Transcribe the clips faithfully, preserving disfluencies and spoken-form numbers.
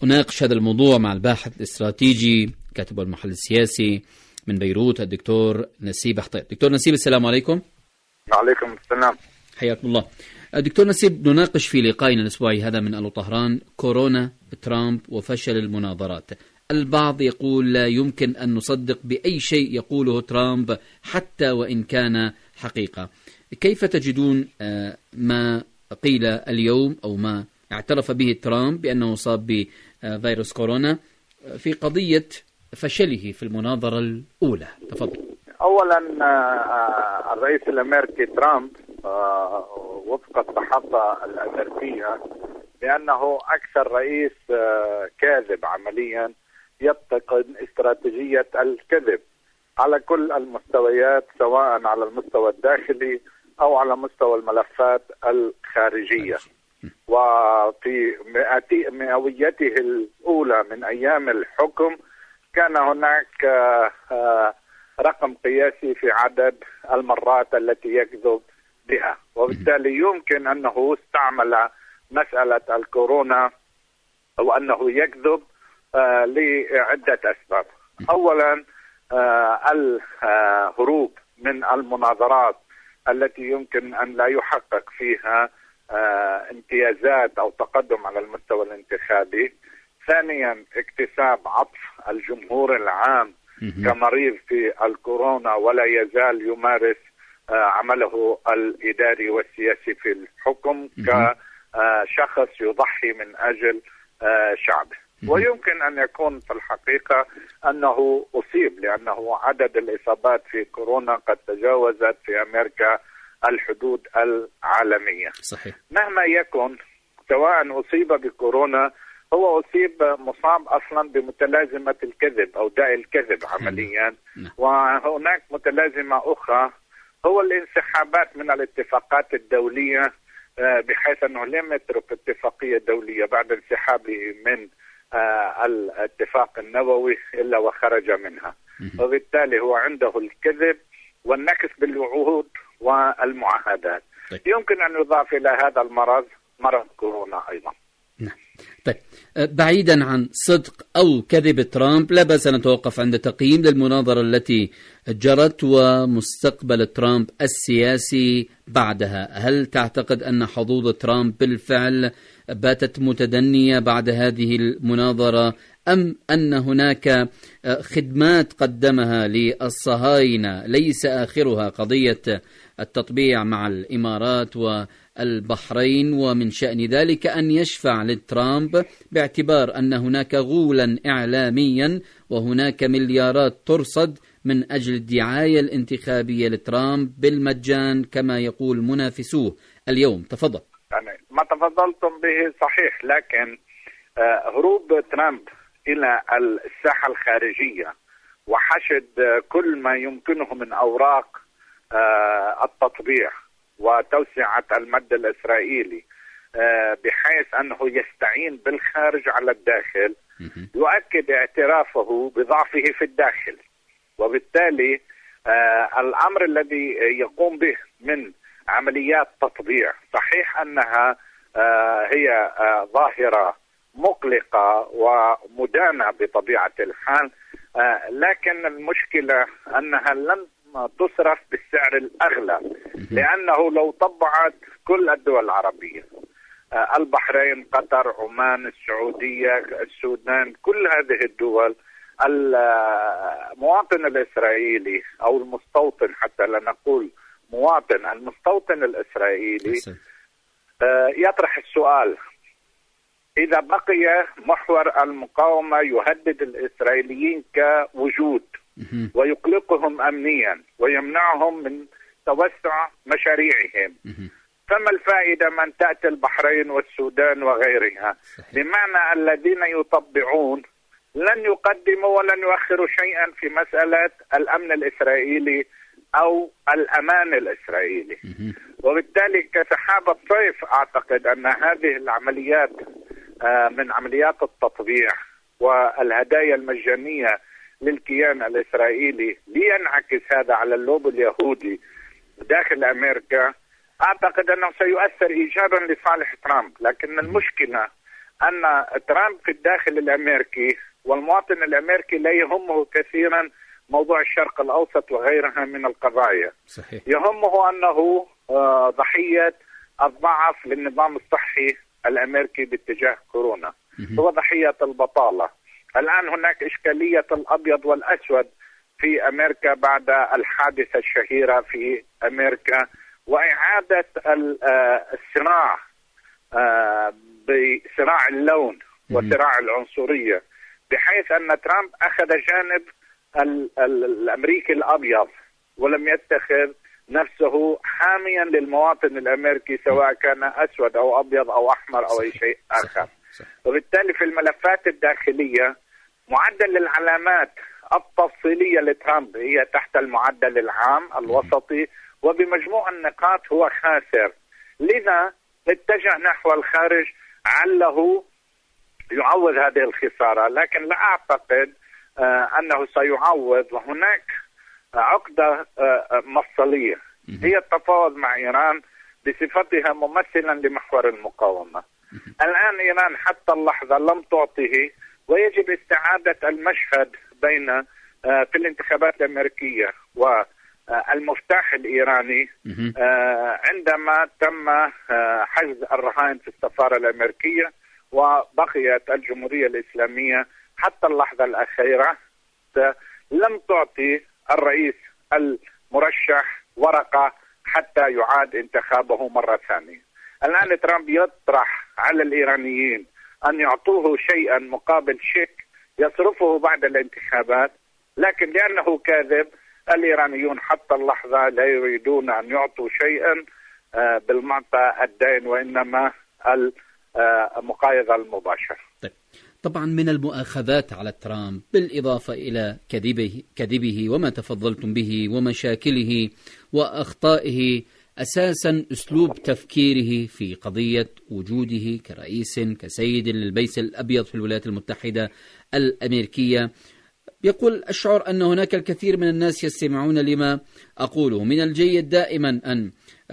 أناقش هذا الموضوع مع الباحث الاستراتيجي كاتب المحلل السياسي من بيروت الدكتور نسيب حطيط. دكتور نسيب، السلام عليكم. وعليكم السلام، حياكم الله. دكتور نسيب، نناقش في لقائنا الأسبوعي هذا من ألو طهران كورونا، ترامب وفشل المناظرات. البعض يقول لا يمكن أن نصدق بأي شيء يقوله ترامب حتى وإن كان حقيقة. كيف تجدون ما قيل اليوم أو ما اعترف به ترامب بأنه صاب بفيروس كورونا في قضية فشله في المناظرة الأولى؟ تفضل. أولا الرئيس الأمريكي ترامب وفق الصحافة الأمريكية بأنه أكثر رئيس كاذب عمليا يتقن استراتيجية الكذب على كل المستويات، سواء على المستوى الداخلي أو على مستوى الملفات الخارجية. وفي مئويته الأولى من أيام الحكم كان هناك رقم قياسي في عدد المرات التي يكذب بها، وبالتالي يمكن أنه استعمل مسألة الكورونا أو أنه يكذب لعدة أسباب. أولا الهروب من المناظرات التي يمكن أن لا يحقق فيها امتيازات أو تقدم على المستوى الانتخابي. ثانيا اكتساب عطف الجمهور العام كمريض في الكورونا ولا يزال يمارس عمله الإداري والسياسي في الحكم كشخص يضحي من أجل شعبه. ويمكن أن يكون في الحقيقة أنه أصيب، لأنه عدد الإصابات في كورونا قد تجاوزت في أمريكا الحدود العالمية. صحيح. مهما يكن، سواء أصيب بكورونا هو أصيب مصاب أصلا بمتلازمة الكذب أو داء الكذب عمليا. وهناك متلازمة أخرى هو الانسحابات من الاتفاقات الدولية، بحيث أنه لم يترك اتفاقية دولية بعد انسحابه من الاتفاق النووي إلا وخرج منها. وبالتالي هو عنده الكذب والنكس بالوعود والمعاهدات. يمكن أن يضاف إلى هذا المرض مرض كورونا أيضا. طيب، بعيدا عن صدق أو كذب ترامب، لا بأس أن نتوقف عند تقييم للمناظرة التي جرت ومستقبل ترامب السياسي بعدها. هل تعتقد أن حظوظ ترامب بالفعل باتت متدنية بعد هذه المناظرة، أم أن هناك خدمات قدمها للصهاينة ليس آخرها قضية التطبيع مع الإمارات والبحرين، ومن شأن ذلك أن يشفع لترامب باعتبار أن هناك غولا إعلاميا وهناك مليارات ترصد من أجل الدعاية الانتخابية لترامب بالمجان كما يقول منافسوه اليوم؟ تفضل. يعني ما تفضلتم به صحيح، لكن هروب ترامب إلى الساحة الخارجية وحشد كل ما يمكنه من أوراق التطبيع وتوسعة المد الإسرائيلي بحيث أنه يستعين بالخارج على الداخل يؤكد اعترافه بضعفه في الداخل. وبالتالي الأمر الذي يقوم به من عمليات تطبيع، صحيح أنها هي ظاهرة مقلقة ومدانة بطبيعة الحال، لكن المشكلة أنها لم تصرف بالسعر الأغلى، لأنه لو طبعت كل الدول العربية، البحرين، قطر، عمان، السعودية، السودان، كل هذه الدول، المواطن الإسرائيلي أو المستوطن، حتى لا نقول مواطن، المستوطن الإسرائيلي يطرح السؤال: إذا بقي محور المقاومة يهدد الإسرائيليين كوجود ويقلقهم أمنيا ويمنعهم من توسع مشاريعهم، فما الفائدة من تأتي البحرين والسودان وغيرها؟ بمعنى الذين يطبعون لن يقدموا ولن يؤخروا شيئا في مسألة الأمن الإسرائيلي أو الأمان الإسرائيلي. وبالتالي كسحاب الصيف أعتقد أن هذه العمليات من عمليات التطبيع والهدايا المجانية للكيان الإسرائيلي لينعكس هذا على اللوب اليهودي داخل أمريكا، أعتقد أنه سيؤثر إيجابا لصالح ترامب. لكن المشكلة أن ترامب في الداخل الأمريكي والمواطن الأمريكي لا يهمه كثيرا موضوع الشرق الأوسط وغيرها من القضايا. صحيح. يهمه أنه ضحية الضعف للنظام الصحي الأمريكي باتجاه كورونا، هو ضحية البطالة. الآن هناك إشكالية الأبيض والأسود في أمريكا بعد الحادثة الشهيرة في أمريكا وإعادة الصراع بصراع اللون وصراع العنصرية، بحيث أن ترامب أخذ جانب الأمريكي الأبيض ولم يتخذ نفسه حاميا للمواطن الأمريكي سواء كان أسود أو أبيض أو أحمر أو أي شيء آخر. وبالتالي في الملفات الداخلية معدل العلامات التفصيلية لترامب هي تحت المعدل العام الوسطي، وبمجموع النقاط هو خاسر، لذا اتجه نحو الخارج عله يعوض هذه الخسارة، لكن لا أعتقد آه أنه سيعوض. وهناك عقدة آه مفصلية هي التفاوض مع إيران بصفتها ممثلا لمحور المقاومة. الآن إيران حتى اللحظة لم تعطه، ويجب استعادة المشهد بين آه في الانتخابات الأمريكية والمفتاح الإيراني آه عندما تم آه حجز الرهائن في السفارة الأمريكية، وبقيت الجمهورية الإسلامية حتى اللحظة الأخيرة لم تعطي الرئيس المرشح ورقة حتى يعاد انتخابه مرة ثانية. الآن ترامب يطرح على الإيرانيين أن يعطوه شيئا مقابل شيك يصرفه بعد الانتخابات، لكن لأنه كاذب الإيرانيون حتى اللحظة لا يريدون أن يعطوا شيئا بالمعطى الدين وإنما المقايضة المباشرة. طيب. طبعا من المؤاخذات على ترامب بالإضافة إلى كذبه, كذبه وما تفضلتم به ومشاكله وأخطائه أساسا أسلوب تفكيره في قضية وجوده كرئيس كسيد للبيت الأبيض في الولايات المتحدة الأمريكية. يقول أشعر أن هناك الكثير من الناس يستمعون لما أقوله. من الجيد دائما أن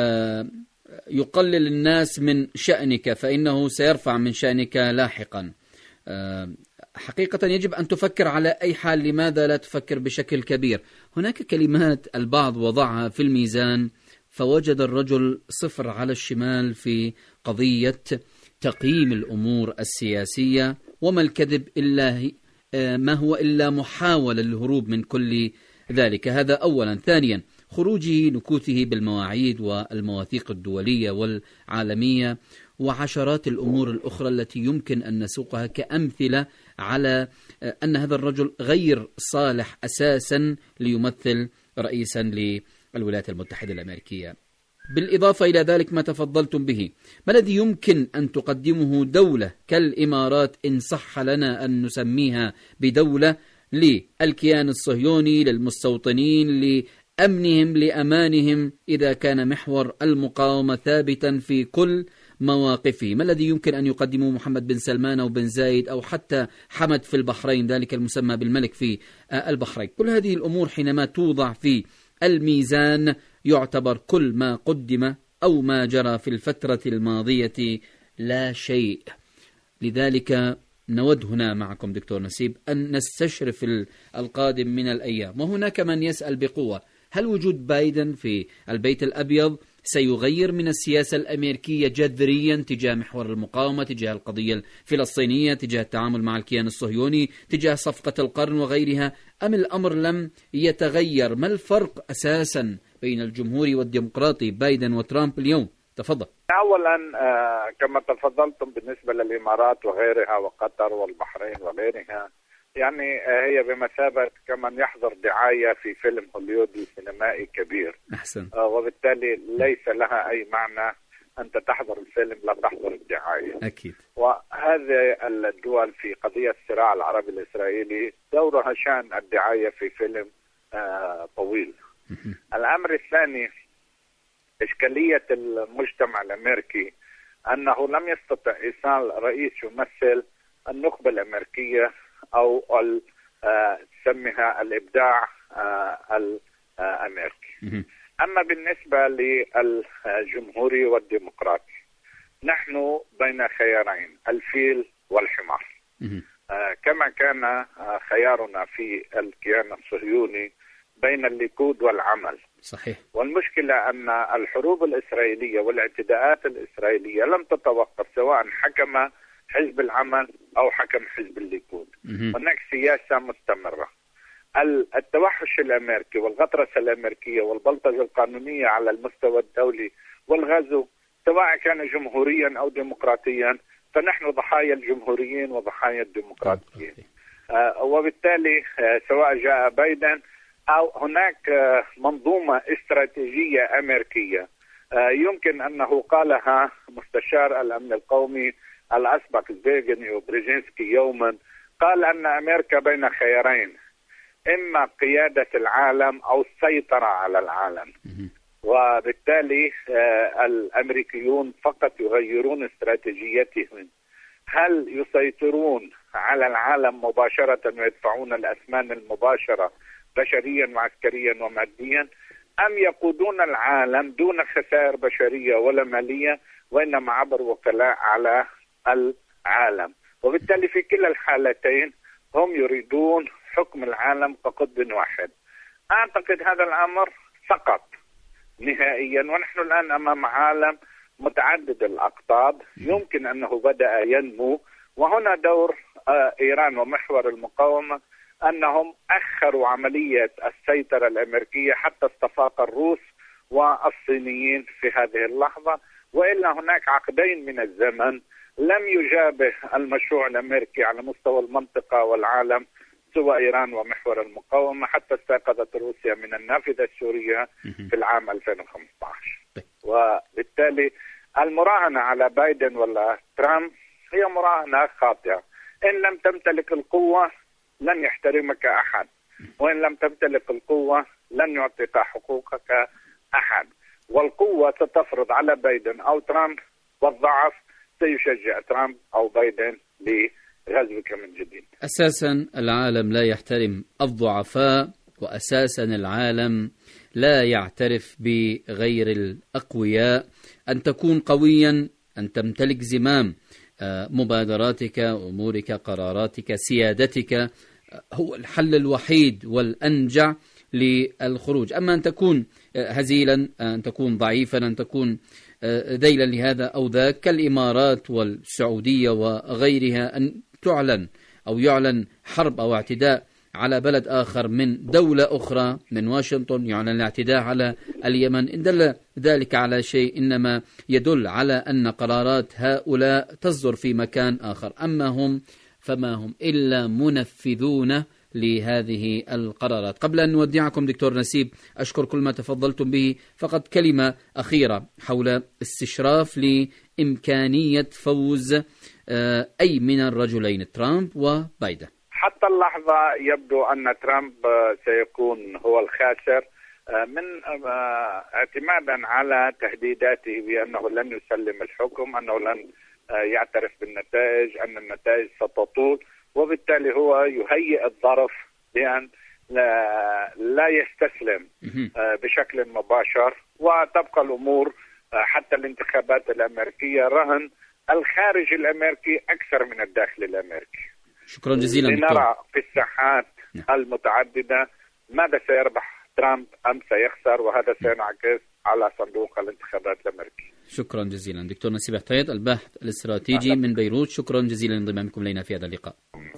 يقلل الناس من شأنك فإنه سيرفع من شأنك لاحقا. حقيقة يجب أن تفكر على أي حال، لماذا لا تفكر بشكل كبير؟ هناك كلمات البعض وضعها في الميزان فوجد الرجل صفر على الشمال في قضية تقييم الأمور السياسية، وما الكذب إلا ما هو إلا محاولة للهروب من كل ذلك. هذا أولا. ثانيا، خروجه نكوته بالمواعيد والمواثيق الدولية والعالمية وعشرات الأمور الأخرى التي يمكن أن نسوقها كأمثلة على أن هذا الرجل غير صالح أساسا ليمثل رئيسا للولايات المتحدة الأمريكية. بالإضافة إلى ذلك ما تفضلتم به، ما الذي يمكن أن تقدمه دولة كالإمارات إن صح لنا أن نسميها بدولة للكيان الصهيوني، للمستوطنين، لأمنهم، لأمانهم، إذا كان محور المقاومة ثابتا في كل مواقفه؟ ما الذي يمكن أن يقدمه محمد بن سلمان أو بن زايد أو حتى حمد في البحرين، ذلك المسمى بالملك في البحرين؟ كل هذه الأمور حينما توضع في الميزان يعتبر كل ما قدم أو ما جرى في الفترة الماضية لا شيء. لذلك نود هنا معكم دكتور نسيب أن نستشرف القادم من الأيام. وهناك من يسأل بقوة، هل وجود بايدن في البيت الأبيض سيغير من السياسة الأمريكية جذريا تجاه محور المقاومة، تجاه القضية الفلسطينية، تجاه التعامل مع الكيان الصهيوني، تجاه صفقة القرن وغيرها، أم الأمر لم يتغير؟ ما الفرق أساسا بين الجمهوري والديمقراطي بايدن وترامب اليوم؟ تفضل. أولا آه كما تفضلتم بالنسبة للإمارات وغيرها وقطر والبحرين وغيرها، يعني آه هي بمثابة كمن يحضر دعاية في فيلم هوليودي سينمائي كبير. أحسن. آه وبالتالي ليس لها أي معنى أنت تحضر الفيلم لا تحضر الدعاية. أكيد. وهذه الدول في قضية الصراع العربي الإسرائيلي دورها شأن الدعاية في فيلم آه طويل. الأمر الثاني، إشكالية المجتمع الأمريكي أنه لم يستطع إيصال رئيس يمثل النخبة الأمريكية أو تسميها الإبداع الأمريكي. أما بالنسبة للجمهوري والديمقراطي نحن بين خيارين، الفيل والحمار. آه كما كان آه خيارنا في الكيان الصهيوني بين الليكود والعمل. صحيح. والمشكلة أن الحروب الإسرائيلية والاعتداءات الإسرائيلية لم تتوقف، سواء حكم حزب العمل أو حكم حزب الليكود. هناك سياسة مستمرة. التوحش الأمريكي والغطرسة الأمريكية والبلطجة القانونية على المستوى الدولي والغزو، سواء كان جمهوريا أو ديمقراطيا، فنحن ضحايا الجمهوريين وضحايا الديمقراطيين. آه وبالتالي آه سواء جاء بايدن أو هناك آه منظومة استراتيجية أمريكية آه يمكن أنه قالها مستشار الأمن القومي الأسبق زبيغني وبريجينسكي يوما، قال أن أمريكا بين خيارين، إما قيادة العالم أو السيطرة على العالم. وبالتالي آه الأمريكيون فقط يغيرون استراتيجيتهم، هل يسيطرون على العالم مباشرة ويدفعون الأثمان المباشرة بشريا وعسكريا وماديا، أم يقودون العالم دون خسائر بشرية ولا مالية وإنما عبر وكلاء على العالم. وبالتالي في كلا الحالتين هم يريدون حكم العالم كقطب واحد. أعتقد هذا الأمر سقط نهائيا، ونحن الآن أمام عالم متعدد الأقطاب يمكن أنه بدأ ينمو. وهنا دور آه إيران ومحور المقاومة، أنهم أخروا عملية السيطرة الأمريكية حتى استفاق الروس والصينيين في هذه اللحظة، وإلا هناك عقدين من الزمن لم يجابه المشروع الأمريكي على مستوى المنطقة والعالم سوى إيران ومحور المقاومة، حتى استيقظت روسيا من النافذة السورية في العام ألفين وخمسة عشر. وبالتالي المراهنة على بايدن ولا ترامب هي مراهنة خاطئة. إن لم تمتلك القوة لن يحترمك أحد، وإن لم تمتلك القوة لن يعطيك حقوقك أحد. والقوة ستفرض على بايدن أو ترامب، والضعف سيشجع ترامب أو بايدن لغزوك من جديد. أساسا العالم لا يحترم الضعفاء، وأساسا العالم لا يعترف بغير الأقوياء. أن تكون قويا، أن تمتلك زمام مبادراتك، أمورك، قراراتك، سيادتك، هو الحل الوحيد والأنجع للخروج. أما أن تكون هزيلا، أن تكون ضعيفا، أن تكون ذيلا لهذا أو ذاك كالإمارات والسعودية وغيرها، أن تعلن أو يعلن حرب أو اعتداء على بلد آخر من دولة أخرى، من واشنطن يعلن الاعتداء على اليمن، إن دل ذلك على شيء إنما يدل على أن قرارات هؤلاء تصدر في مكان آخر، أما هم فما هم إلا منفذون لهذه القرارات. قبل أن نودعكم دكتور نسيب، أشكر كل ما تفضلتم به، فقط كلمة أخيرة حول استشراف لإمكانية فوز أي من الرجلين، ترامب وبايدن. حتى اللحظة يبدو أن ترامب سيكون هو الخاسر، من اعتمادا على تهديداته بأنه لن يسلم الحكم، أنه لن يعترف بالنتائج، أن النتائج ستطول، وبالتالي هو يهيئ الظرف بأن لا يستسلم بشكل مباشر، وتبقى الأمور حتى الانتخابات الأمريكية رهن الخارج الأمريكي أكثر من الداخل الأمريكي. شكرا جزيلا دكتور. لنرى في الساحات المتعددة ماذا سيربح ترامب أم سيخسر، وهذا سينعكس على صندوق الانتخابات الأمريكي. شكرا جزيلا دكتور نسيب حطيط، الباحث الاستراتيجي من بيروت. شكرا جزيلا لانضمامكم إلينا في هذا اللقاء.